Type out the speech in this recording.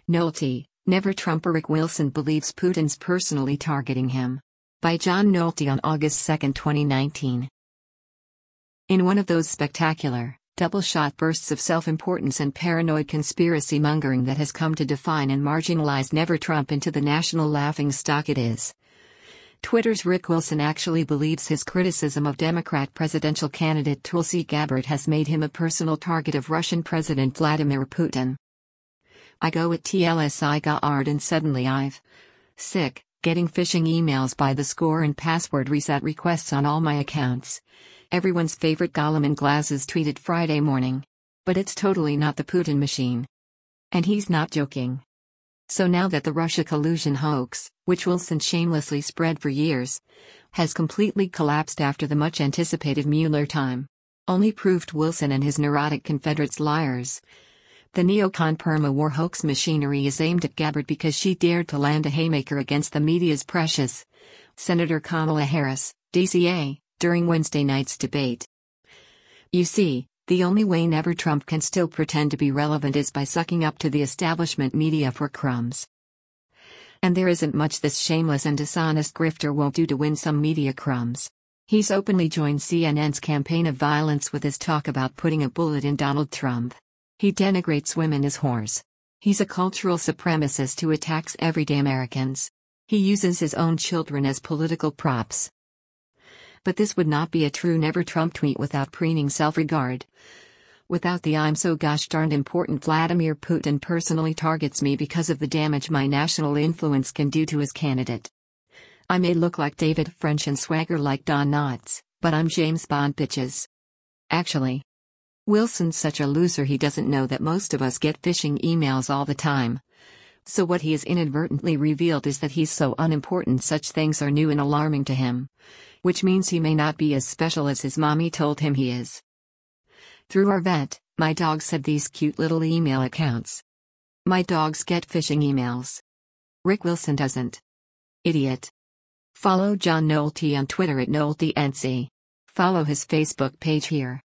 Nolte, Never Trumper Rick Wilson believes Putin's personally targeting him. By John Nolte on August 2, 2019. In one of those spectacular, double-shot bursts of self-importance and paranoid conspiracy-mongering that has come to define and marginalize Never Trump into the national laughingstock it is, Twitter's Rick Wilson actually believes his criticism of Democrat presidential candidate Tulsi Gabbard has made him a personal target of Russian President Vladimir Putin. I go at TLSI Gabbard and suddenly I've sick, getting phishing emails by the score and password reset requests on all my accounts. Everyone's favorite Gollum in glasses tweeted Friday morning. But it's totally not the Putin machine. And he's not joking. So now that the Russia collusion hoax, which Wilson shamelessly spread for years, has completely collapsed after the much-anticipated Mueller time, only proved Wilson and his neurotic Confederates liars. The neocon perma-war hoax machinery is aimed at Gabbard because she dared to land a haymaker against the media's precious Senator Kamala Harris, DCA, during Wednesday night's debate. You see, the only way Never Trump can still pretend to be relevant is by sucking up to the establishment media for crumbs. And there isn't much this shameless and dishonest grifter won't do to win some media crumbs. He's openly joined CNN's campaign of violence with his talk about putting a bullet in Donald Trump. He denigrates women as whores. He's a cultural supremacist who attacks everyday Americans. He uses his own children as political props. But this would not be a true Never Trump tweet without preening self-regard. Without the "I'm so gosh darned important Vladimir Putin personally targets me because of the damage my national influence can do to his candidate. I may look like David French and swagger like Don Knotts, but I'm James Bond bitches." Actually, Wilson's such a loser he doesn't know that most of us get phishing emails all the time. So what he has inadvertently revealed is that he's so unimportant such things are new and alarming to him. Which means he may not be as special as his mommy told him he is. Through our vet, my dogs have these cute little email accounts. My dogs get phishing emails. Rick Wilson doesn't. Idiot. Follow John Nolte on Twitter at NolteNC. Follow his Facebook page here.